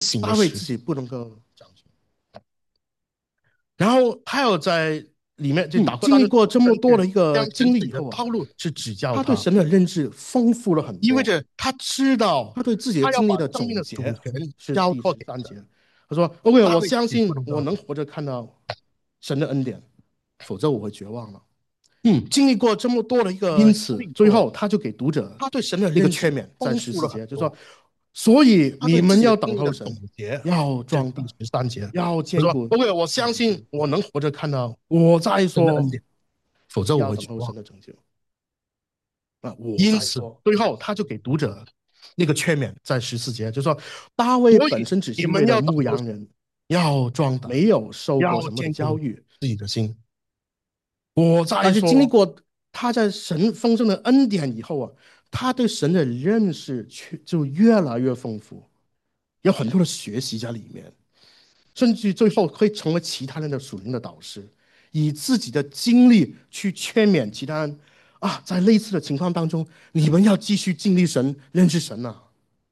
大卫自己不能够掌权，然后他要在里面就经历过这么多的一个经历以后啊，是指教他对神的认知丰富了很多，他知道他对自己的经历的总结是第13节，他说：“OK，我相信我能活着看到神的恩典，否则我会绝望了。”经历过这么多的一个，因此最后他就给读者他对神的一个劝勉，在14节就说：“所以你们要等候神，要壮胆，要坚固。”OK，我相信我能活着看到我再说，否则我会等候神的拯救啊！因此最后他就给读者那个劝勉，在14节就说：“大卫本身只是一位的牧羊人，要壮胆，没有受过什么的教育，自己的心。”但是经历过他在神丰盛的恩典以后啊，他对神的认识就越来越丰富，有很多的学习在里面，甚至最后可以成为其他人的属灵的导师，以自己的经历去劝勉其他人啊，在类似的情况当中，你们要继续经历神、认识神啊，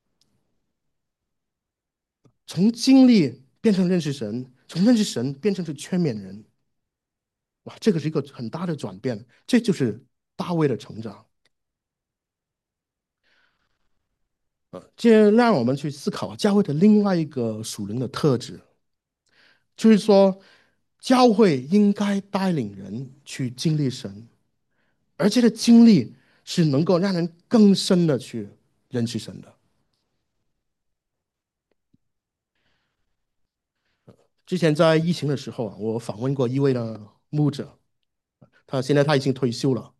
从经历变成认识神，从认识神变成是劝勉人。哇，这个是一个很大的转变，这就是大卫的成长。这让我们去思考教会的另外一个属灵的特质，就是说，教会应该带领人去经历神，而且的经历是能够让人更深的去认识神的。之前在疫情的时候啊，我访问过一位的牧者，他现在已经退休了。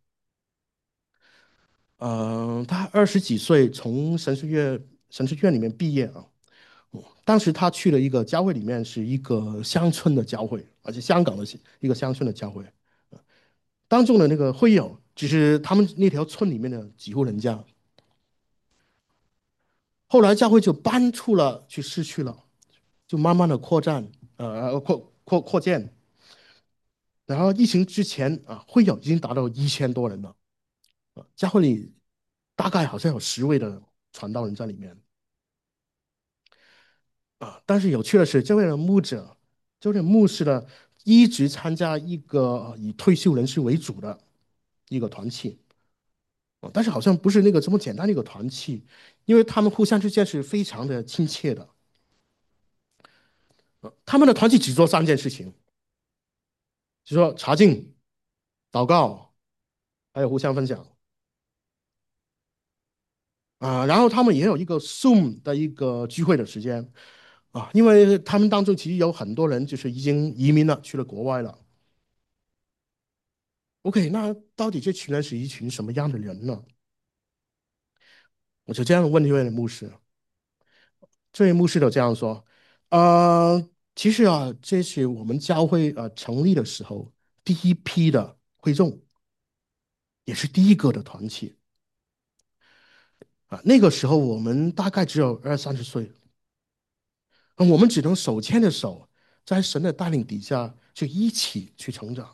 他20几岁从神学院里面毕业啊。当时他去了一个教会，里面是一个乡村的教会，而且香港的一个乡村的教会。当中的那个会友只是他们那条村里面的几户人家。后来教会就搬出了去市区了，就慢慢的扩建。然后疫情之前啊，会友已经达到1000多人了。教会里大概好像有10位的传道人在里面。但是有趣的是，这位的牧者，这位的牧师呢，一直参加一个以退休人士为主的一个团契。但是好像不是那个这么简单的一个团契，因为他们互相之间是非常的亲切的。他们的团契只做3件事情，就说查经、祷告，还有互相分享然后他们也有一个 Zoom 的一个聚会的时间因为他们当中其实有很多人就是已经移民了，去了国外了。OK，那到底这群人是一群什么样的人呢？我就这样问这位牧师，这位牧师就这样说：其实啊，这是我们教会成立的时候第一批的会众，也是第一个的团契那个时候我们大概只有20、30岁，我们只能手牵着手，在神的带领底下去一起去成长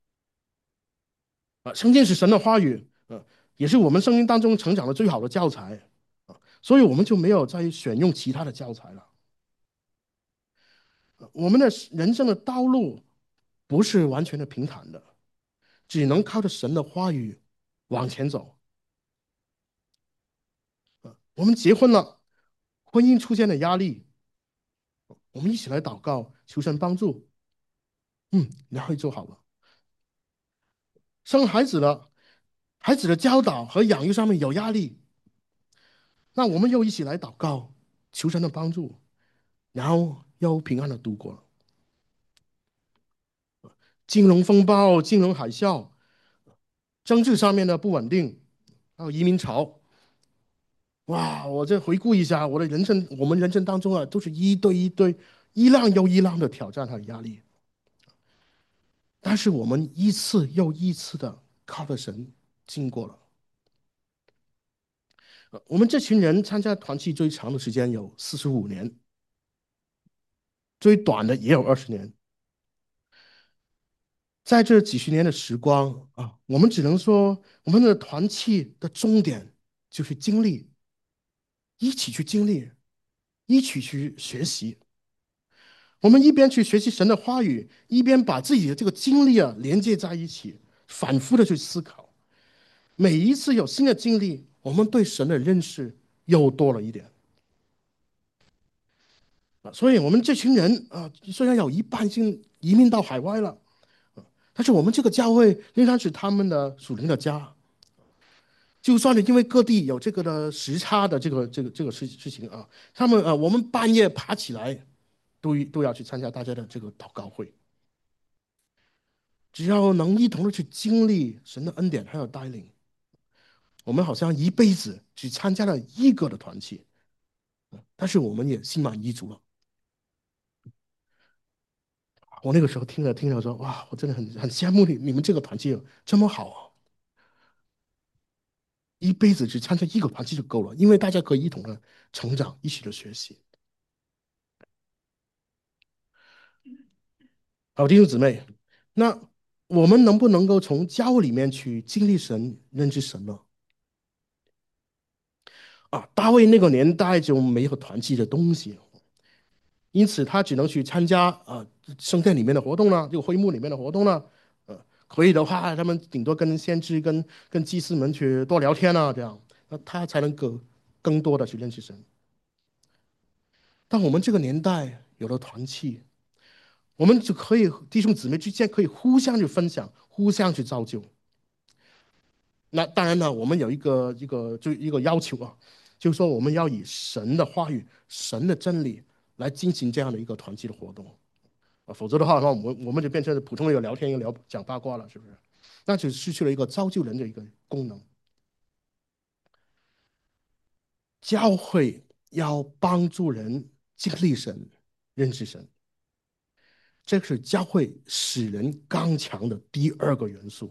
圣经是神的话语也是我们生命当中成长的最好的教材所以我们就没有再选用其他的教材了。我们的人生的道路不是完全的平坦的，只能靠着神的话语往前走。我们结婚了，婚姻出现了压力，我们一起来祷告，求神帮助。然后就好了。生孩子了，孩子的教导和养育上面有压力，那我们又一起来祷告，求神的帮助，然后又平安的度过了金融风暴、金融海啸、政治上面的不稳定，还有移民潮。哇，我这回顾一下我的人生，我们人生当中都是一堆一堆、一浪又一浪的挑战和压力。但是我们一次又一次的靠着神经过了。我们这群人参加团契最长的时间有45年，最短的也有20年。在这几十年的时光我们只能说，我们的团契的终点就是经历，一起去经历。 一起去学习。我们一边去学习神的话语，一边把自己的这个经历连接在一起，反复的去思考。每一次有新的经历，我们对神的认识又多了一点所以，我们这群人虽然有一半已经移民到海外了但是我们这个教会仍然是他们的属灵的家。就算是因为各地有这个的时差的这个事情我们半夜爬起来都要去参加大家的这个祷告会。只要能一同的去经历神的恩典还有带领，我们好像一辈子只参加了一个的团契，但是我们也心满意足了。我那个时候听了说，哇，我真的很羡慕你们这个团契这么好一辈子只参加一个团契就够了，因为大家可以一同的成长，一起的学习。好，弟兄姊妹，那我们能不能够从教会里面去经历神、认知神呢？大卫那个年代就没有团契的东西，因此他只能去参加圣殿里面的活动了，这个会幕里面的活动了。可以的话，他们顶多跟先知、跟祭司们去多聊天这样，那他才能够更多的去认识神。但我们这个年代有了团契，我们就可以弟兄姊妹之间可以互相去分享，互相去造就。那当然呢，我们有一个要求就是说我们要以神的话语、神的真理来进行这样的一个团契的活动否则的话，我们就变成普通人聊天又讲八卦了，是不是？那就失去了一个造就人的一个功能。教会要帮助人经历神、认识神，这是教会使人刚强的第二个元素。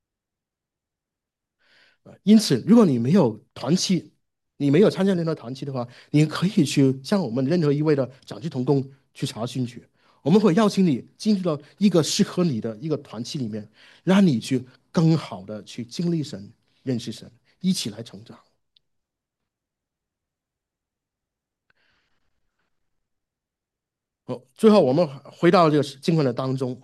因此，如果你没有团契，你没有参加任何团契的话，你可以去向我们任何一位的长期同工去查询去，我们会邀请你进入到一个适合你的一个团契里面，让你去更好的去经历神、认识神，一起来成长。最后我们回到这个经文的当中，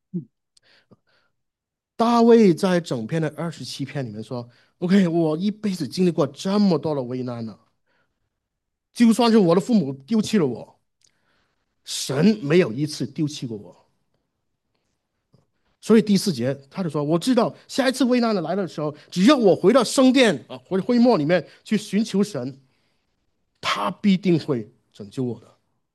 大卫在整篇的27篇里面说：“OK，我一辈子经历过这么多的危难了，就算是我的父母丢弃了我。”神没有一次丢弃过我，所以第4节他就说：“我知道下一次危难的来的时候，只要我回到圣殿回会幕里面去寻求神，他必定会拯救我的。”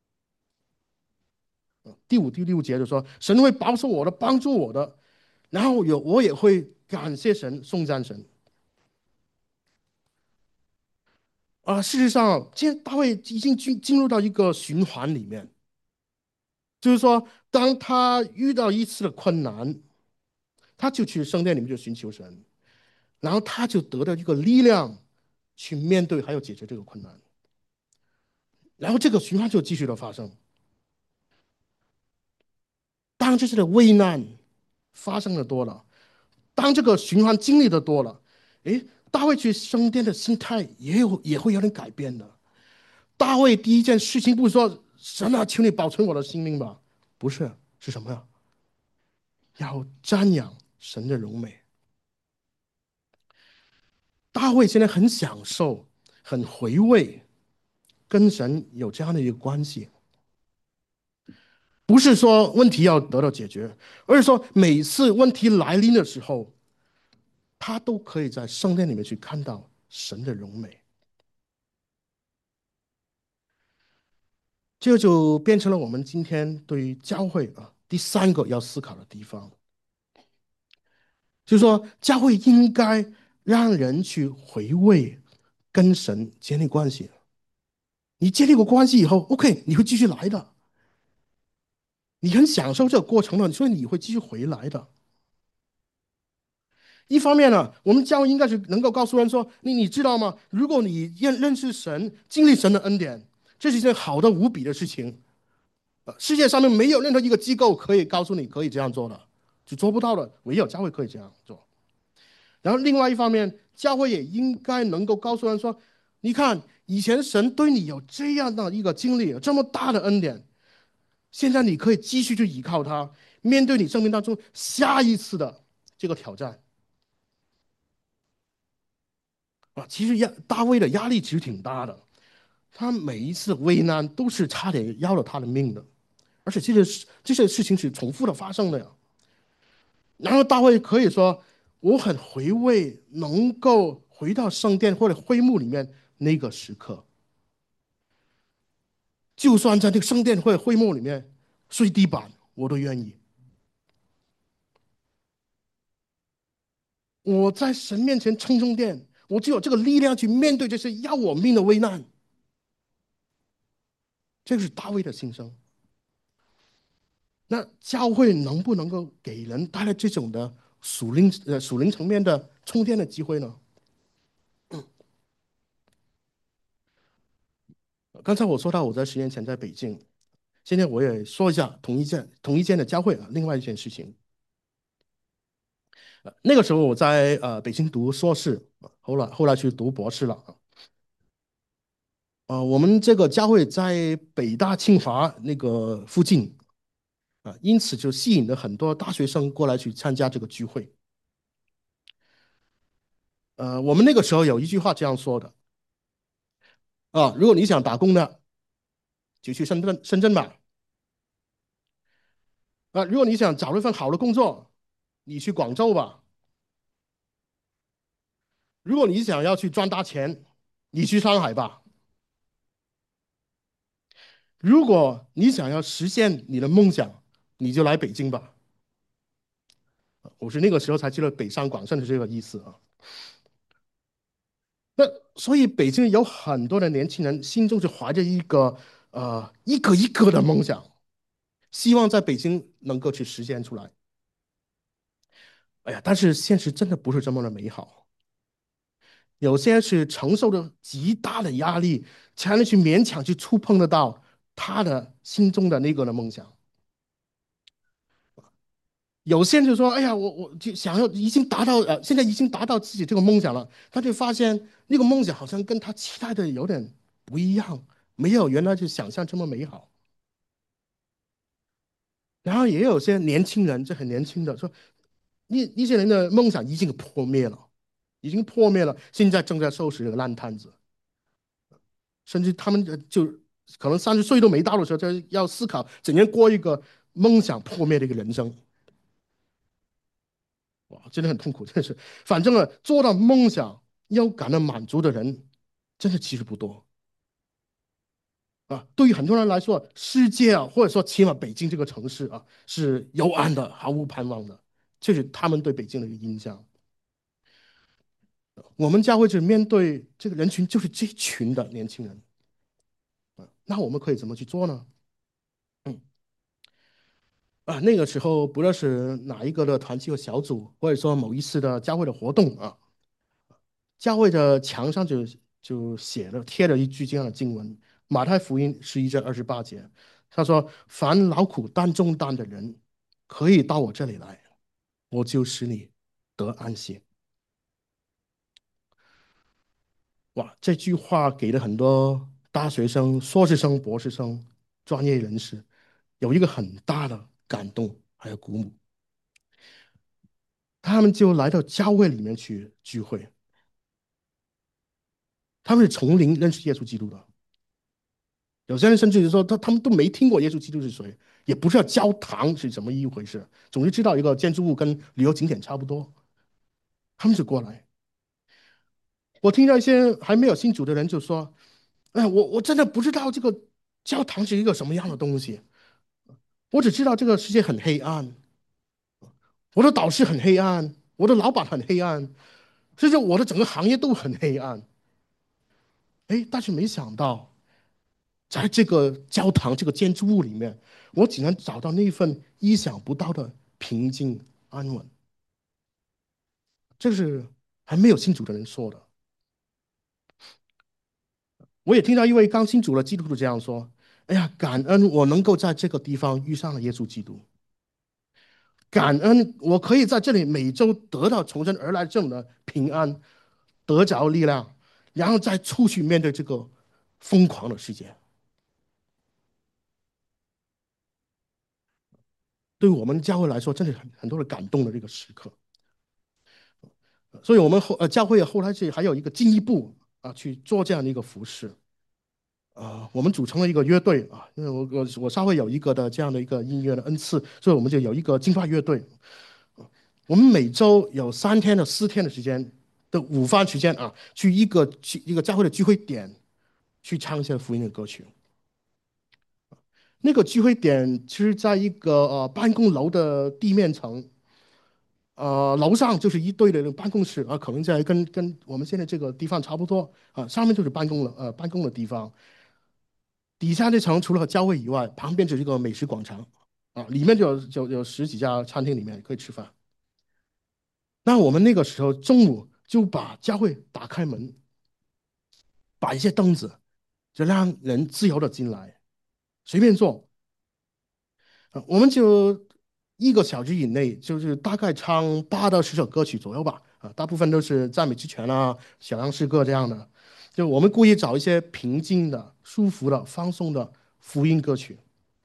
第5、第6节就说：“神会保守我的，帮助我的，然后我也会感谢神，颂赞神。”事实上，现在大卫已经进入到一个循环里面，就是说，当他遇到一次的困难，他就去圣殿里面就寻求神。然后他就得到一个力量去面对还有解决这个困难，然后这个循环就继续的发生。当这次的危难发生的多了，当这个循环经历的多了，大卫去圣殿的心态也会有点改变的。大卫第一件事情不是说神啊，求你保存我的性命吧，不是，是什么呀？要瞻仰神的荣美。大卫现在很享受，很回味跟神有这样的一个关系。不是说问题要得到解决，而是说每次问题来临的时候，他都可以在圣殿里面去看到神的荣美。这就变成了我们今天对于教会第3个要思考的地方，就是说教会应该让人去回味跟神建立关系。你建立过关系以后 ，OK， 你会继续来的，你很享受这个过程的，所以你会继续回来的。一方面呢，我们教会应该是能够告诉人说：你知道吗？如果你认识神、经历神的恩典，这是一件好的无比的事情。世界上面没有任何一个机构可以告诉你可以这样做的，就做不到的，唯有教会可以这样做。然后另外一方面，教会也应该能够告诉人说你看以前神对你有这样的一个经历，有这么大的恩典，现在你可以继续去依靠他，面对你生命当中下一次的这个挑战啊。其实大卫的压力其实挺大的，他每一次危难都是差点要了他的命的，而且这些事情是重复的发生的呀。然后大卫可以说，我很回味能够回到圣殿或者会幕里面那个时刻，就算在这个圣殿或者会幕里面睡地板，我都愿意。我在神面前充电，我就有这个力量去面对这些要我命的危难。这个是大卫的心声。那教会能不能够给人带来这种的属灵层面的充电的机会呢？刚才我说到我在10年前在北京，现在我也说一下同一间的教会啊，另外一件事情。那个时候我在北京读硕士，后来去读博士了啊。我们这个教会在北大清华那个附近啊，因此就吸引了很多大学生过来去参加这个聚会。我们那个时候有一句话这样说的啊，如果你想打工的，就去深圳吧。啊，如果你想找一份好的工作，你去广州吧。如果你想要去赚大钱，你去上海吧。如果你想要实现你的梦想，你就来北京吧。我是那个时候才知道北上广深的这个意思啊。那所以北京有很多的年轻人心中就怀着一个一个一个的梦想，希望在北京能够去实现出来。哎呀，但是现实真的不是这么的美好，有些是承受着极大的压力，才能去勉强去触碰得到他的心中的那个的梦想。有些人就说："哎呀，我就想要已经达到现在已经达到自己这个梦想了。"他就发现那个梦想好像跟他期待的有点不一样，没有原来就想象这么美好。然后也有些年轻人，这很年轻的说，那些人的梦想已经破灭了，已经破灭了，现在正在收拾这个烂摊子，甚至他们就可能30岁都没到的时候，就要思考怎样过一个梦想破灭的一个人生。哇，真的很痛苦，真的是。反正做到梦想要感到满足的人，真的其实不多啊。对于很多人来说，世界啊，或者说起码北京这个城市啊，是幽暗的，毫无盼望的，这是他们对北京的一个印象。我们教会就是面对这个人群，就是这一群的年轻人啊，那我们可以怎么去做呢？嗯那个时候不论是哪一个的团契和小组，或者说某一次的教会的活动啊，教会的墙上就贴了一句这样的经文：马太福音11章28节，他说："凡劳苦担重担的人，可以到我这里来，我就使你得安息。"哇，这句话给了很多大学生、硕士生、博士生、专业人士有一个很大的感动，还有鼓舞。他们就来到教会里面去聚会，他们是从零认识耶稣基督的。有些人甚至就说他们都没听过耶稣基督是谁，也不知道教堂是怎么一回事，总是知道一个建筑物跟旅游景点差不多，他们就过来。我听到一些还没有信主的人就说："哎，我真的不知道这个教堂是一个什么样的东西，我只知道这个世界很黑暗，我的导师很黑暗，我的老板很黑暗，甚至我的整个行业都很黑暗。哎，但是没想到，在这个教堂这个建筑物里面，我竟然找到那份意想不到的平静安稳。"这是还没有信主的人说的。我也听到一位刚信主的基督徒这样说："哎呀，感恩我能够在这个地方遇上了耶稣基督，感恩我可以在这里每周得到从神而来这种的平安，得着力量。 然后再出去面对这个疯狂的世界。对于我们教会来说，真是很多的感动的这个时刻。所以，我们教会后来是还有一个进一步去做这样的一个服饰。我们组成了一个乐队因为我稍微有一个的这样的一个音乐的恩赐，所以我们就有一个敬拜乐队。我们每周有3天的4天的时间的午饭时间去一个教会的聚会点去唱一些福音的歌曲。那个聚会点其实在一个办公楼的地面层，楼上就是一堆的那个办公室可能在跟我们现在这个地方差不多上面就是办公的地方。底下那层除了教会以外，旁边就是一个美食广场里面就有十几家餐厅，里面可以吃饭。那我们那个时候中午就把教会打开门，摆一些凳子，就让人自由的进来，随便坐。我们就1个小时以内，就是大概唱8到10首歌曲左右吧。大部分都是赞美之泉小样诗歌这样的。就我们故意找一些平静的、舒服的、放松的福音歌曲。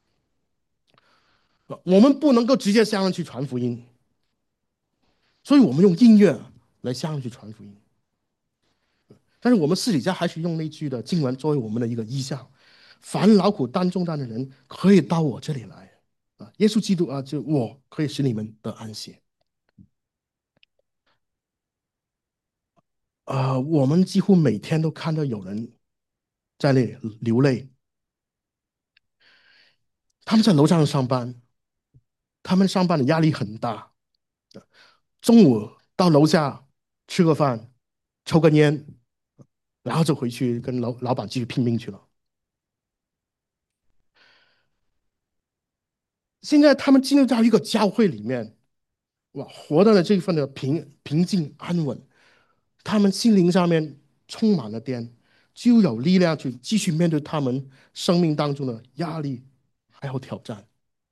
我们不能够直接向人去传福音，所以我们用音乐来向人去传福音。但是我们私底下还是用那句的经文作为我们的一个意象：凡劳苦担重担的人，可以到我这里来耶稣基督就我可以使你们得安息。我们几乎每天都看到有人在那里流泪。他们在楼上上班，他们上班的压力很大，中午到楼下吃个饭，抽根烟，然后就回去跟老板继续拼命去了。现在他们进入到一个教会里面，哇，活到了这份的平静安稳，他们心灵上面充满了电，就有力量去继续面对他们生命当中的压力还有挑战。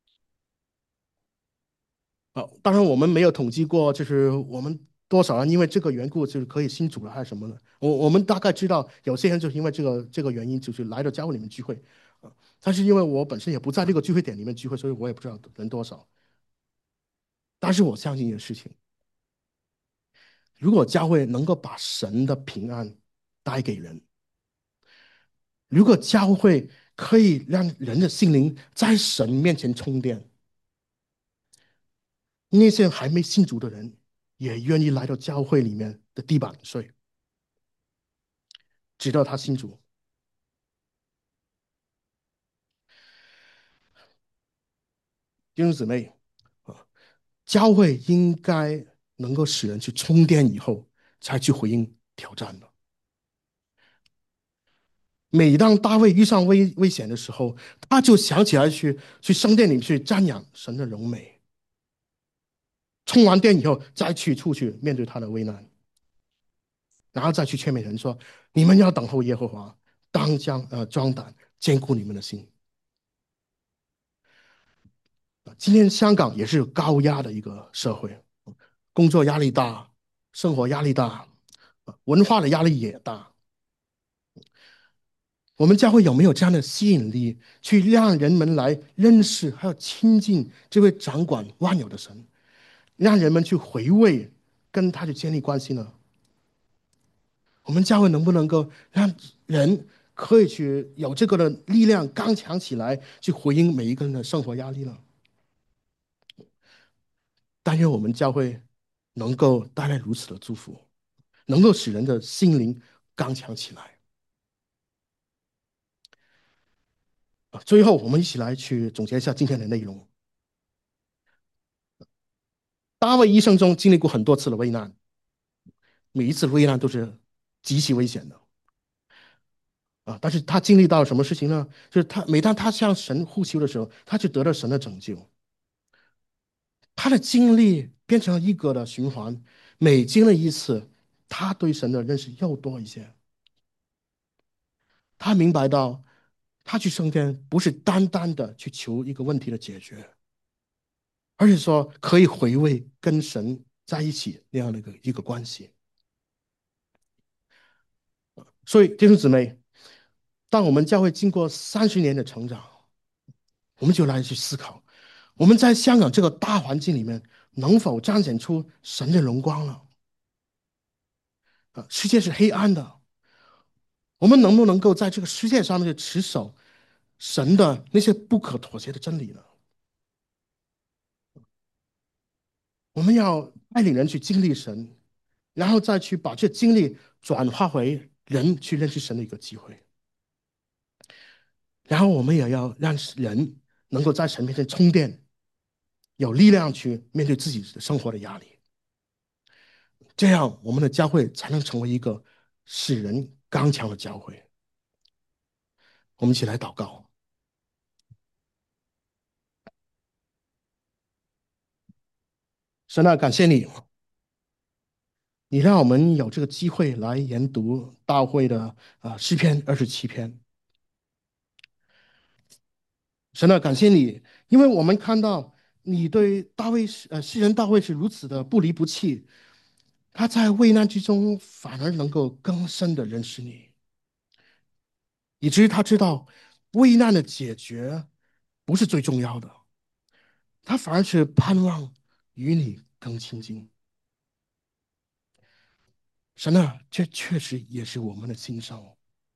当然我们没有统计过，就是我们多少人因为这个缘故就是可以信主了还是什么的。我们大概知道有些人就是因为这个原因，就是来到教会里面聚会但是因为我本身也不在这个聚会点里面聚会，所以我也不知道人多少。但是我相信一件事情：如果教会能够把神的平安带给人，如果教会可以让人的心灵在神面前充电，那些还没信主的人也愿意来到教会里面的地板睡，直到他信主。弟兄姊妹啊，教会应该能够使人去充电以后，才去回应挑战的。每当大卫遇上危险的时候，他就想起来去圣殿里去瞻仰神的荣美，充完电以后再去出去面对他的危难，然后再去劝勉人说：你们要等候耶和华，当将壮胆，坚固你们的心。今天香港也是高压的一个社会，工作压力大，生活压力大，文化的压力也大。我们教会有没有这样的吸引力，去让人们来认识还有亲近这位掌管万有的神，让人们去回味跟他去建立关系呢？我们教会能不能够让人可以去有这个的力量刚强起来，去回应每一个人的生活压力呢？但愿我们教会能够带来如此的祝福，能够使人的心灵刚强起来。最后，我们一起来去总结一下今天的内容。大卫一生中经历过很多次的危难，每一次危难都是极其危险的但是他经历到什么事情呢？就是每当他向神呼求的时候，他就得到神的拯救。他的经历变成了一个的循环，每经历一次，他对神的认识又多一些。他明白到，他去升天不是单单的去求一个问题的解决，而是说可以回味跟神在一起那样的一个关系。 所以弟兄姊妹，当我们教会经过30年的成长，我们就来去思考，我们在香港这个大环境里面，能否彰显出神的荣光了？世界是黑暗的，我们能不能够在这个世界上面持守神的那些不可妥协的真理呢？我们要带领人去经历神，然后再去把这经历转化为人去认识神的一个机会。然后我们也要让人能够在神面前充电，有力量去面对自己的生活的压力，这样我们的教会才能成为一个使人刚强的教会。我们一起来祷告。神啊，感谢你，你让我们有这个机会来研读大会的诗篇27篇。神啊，感谢你，因为我们看到你对诗人大卫是如此的不离不弃，他在危难之中反而能够更深的认识你，以至于他知道危难的解决不是最重要的，他反而是盼望与你更亲近。神啊，这确实也是我们的心声。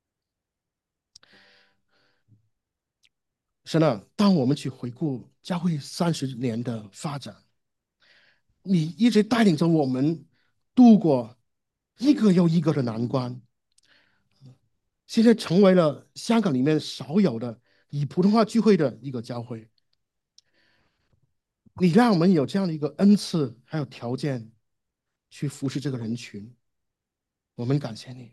神啊，当我们去回顾教会30年的发展，你一直带领着我们度过一个又一个的难关，现在成为了香港里面少有的以普通话聚会的一个教会。你让我们有这样的一个恩赐，还有条件去服侍这个人群，我们感谢你。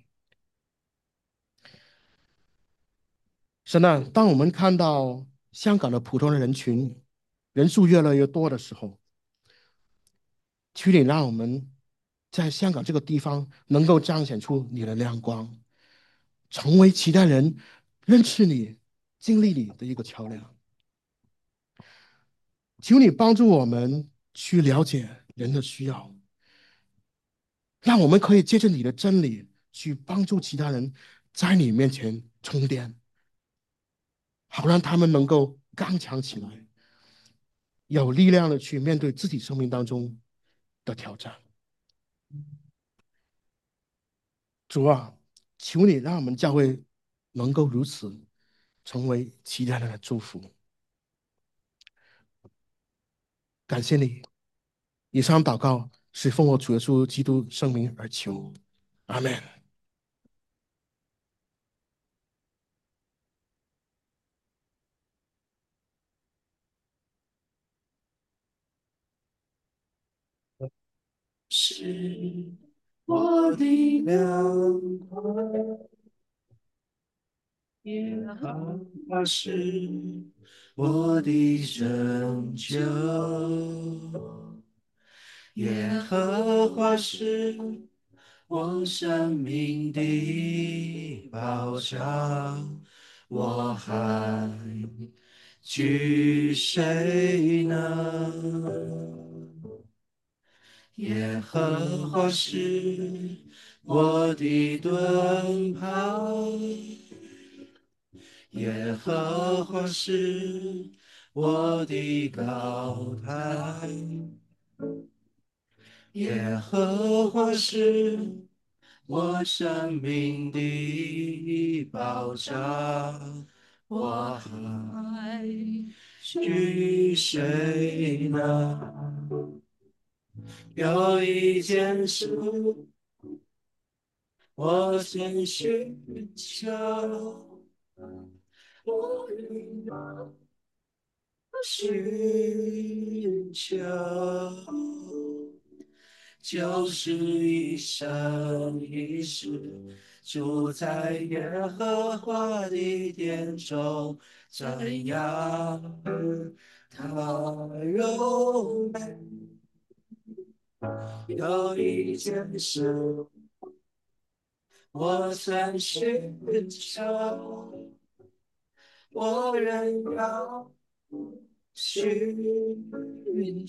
神啊，当我们看到香港的普通的人群人数越来越多的时候，求你让我们在香港这个地方能够彰显出你的亮光，成为其他人认识你、经历你的一个桥梁。求你帮助我们去了解人的需要，让我们可以借着你的真理去帮助其他人，在你面前充电，好让他们能够刚强起来，有力量的去面对自己生命当中的挑战。主啊，求你让我们教会能够如此，成为其他人的祝福。感谢你，以上祷告是奉我主耶稣基督圣名而求，阿门。 是我的亮光，耶和华是我的拯救，耶和华是我生命的保障，我还惧谁呢？耶和华是我的盾牌，耶和华是我的高台，耶和华是我生命的保障，我还惧谁呢？有一件事我真寻求，我仍要寻求，就是一生一世住在耶和华的殿中，瞻仰他容美。有一件事我曾寻求，我仍要寻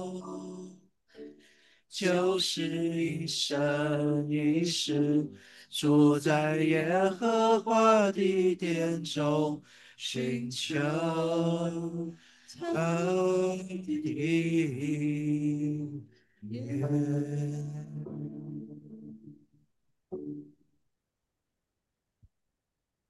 求，就是一生一世住在耶和华的殿中，寻求他的眼。